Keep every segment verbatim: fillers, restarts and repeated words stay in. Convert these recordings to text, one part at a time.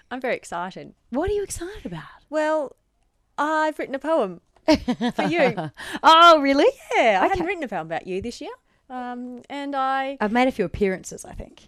I'm very excited. What are you excited about? Well, I've written a poem for you. Oh, really? Yeah, I Okay. hadn't written a poem about you this year. Um, and I... I've made a few appearances, I think.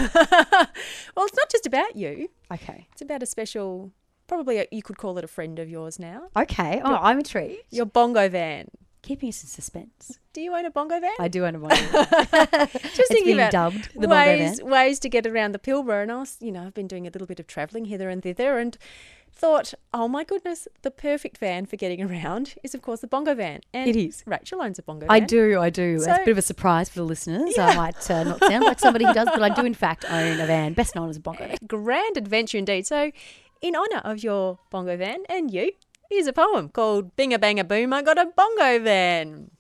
well, it's not just about you. Okay. It's about a special, probably a, you could call it a friend of yours now. Okay. Oh, I'm intrigued. Your bongo van. Keeping us in suspense. Do you own a bongo van? I do own a bongo van. Just It's thinking been about dubbed the bongo ways, van. ways to get around the Pilbara. And I was, you know, I've been doing a little bit of travelling hither and thither and thought, oh my goodness, the perfect van for getting around is, of course, the bongo van. And It is. Rachel owns a bongo I van. do, I do. So- it's a bit of a surprise for the listeners. I might uh, not sound like somebody who does, but I do in fact own a van, best known as a bongo van. Grand adventure indeed. So, in honour of your bongo van and you, here's a poem called Binga Banga Boom, I Got a Bongo Van.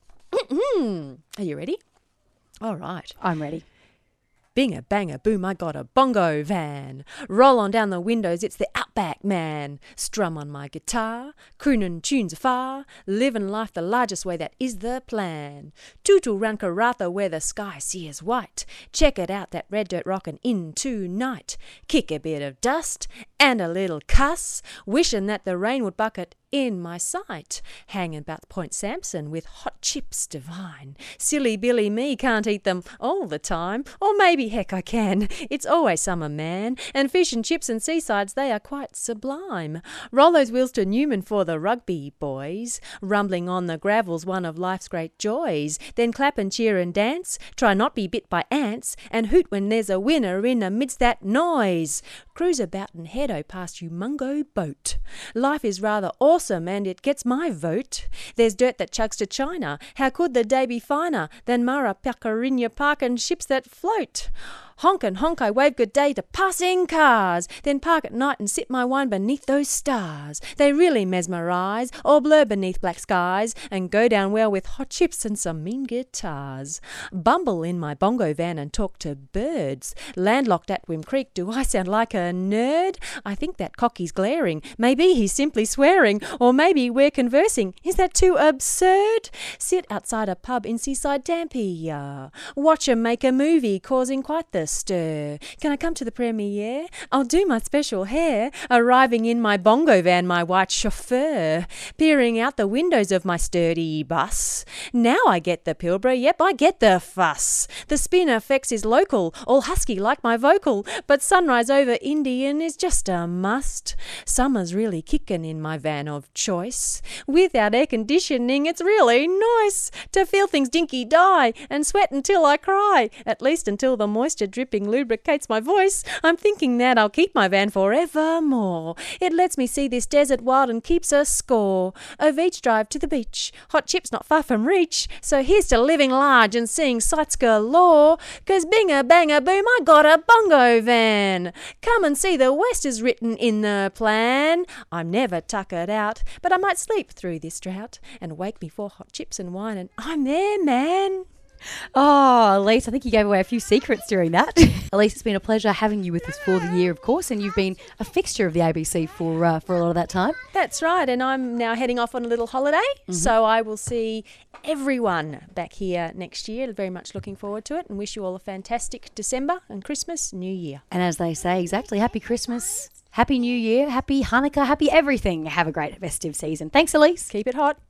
Are you ready? All right. I'm ready. Binga banga boom, I got a bongo van. Roll on down the windows, it's the Outback Man. Strum on my guitar, crooning tunes afar, living life the largest way, that is the plan. Tootle round Karratha where the sky sears white. Check it out, that red dirt rockin' into night. Kick a bit of dust and a little cuss, wishing that the rain would bucket in my sight. Hanging about Point Sampson with hot chips divine. Silly Billy me can't eat them all the time. Or maybe heck I can. It's always summer, man. And fish and chips and seasides, they are quite sublime. Roll those wheels to Newman for the rugby boys. Rumbling on the gravel's one of life's great joys. Then clap and cheer and dance. Try not be bit by ants. And hoot when there's a winner in amidst that noise. Cruise about and head-o past you mungo boat. Life is rather awesome and it gets my vote. There's dirt that chugs to China. How could the day be finer than Marapakarinya Park and ships that float? Honk and honk, I wave good day to passing cars. Then park at night and sip my wine beneath those stars. They really mesmerise, all blur beneath black skies, and go down well with hot chips and some mean guitars. Bumble in my bongo van and talk to birds. Landlocked at Wim Creek, do I sound like a nerd? I think that cocky's glaring. Maybe he's simply swearing, or maybe we're conversing. Is that too absurd? Sit outside a pub in seaside Dampier. Watch 'em make a movie, causing quite the stir. Can I come to the premiere? I'll do my special hair. Arriving in my bongo van, my white chauffeur. Peering out the windows of my sturdy bus. Now I get the Pilbara, yep, I get the fuss. The spin effects is local, all husky like my vocal. But sunrise over Indian is just a must. Summer's really kicking in my van of choice. Without air conditioning, it's really nice to feel things dinky die and sweat until I cry. At least until the moisture dripping lubricates my voice. I'm thinking that I'll keep my van forevermore. It lets me see this desert wild and keeps a score of each drive to the beach. Hot chips not far from reach. So here's to living large and seeing sights galore. 'Cause binga banga boom, I got a bongo van. Come and see the West is written in the plan. I'm never tuckered out, but I might sleep through this drought and wake me for hot chips and wine, and I'm there, man. Oh, Elise, I think you gave away a few secrets during that. Elise, it's been a pleasure having you with us for the year, of course, and you've been a fixture of the A B C for uh, for a lot of that time. That's right, and I'm now heading off on a little holiday, mm-hmm. so I will see everyone back here next year. Very much looking forward to it, and wish you all a fantastic December and Christmas, New Year. And as they say, exactly, Happy Christmas, Happy New Year, Happy Hanukkah, Happy everything. Have a great festive season. Thanks, Elise. Keep it hot.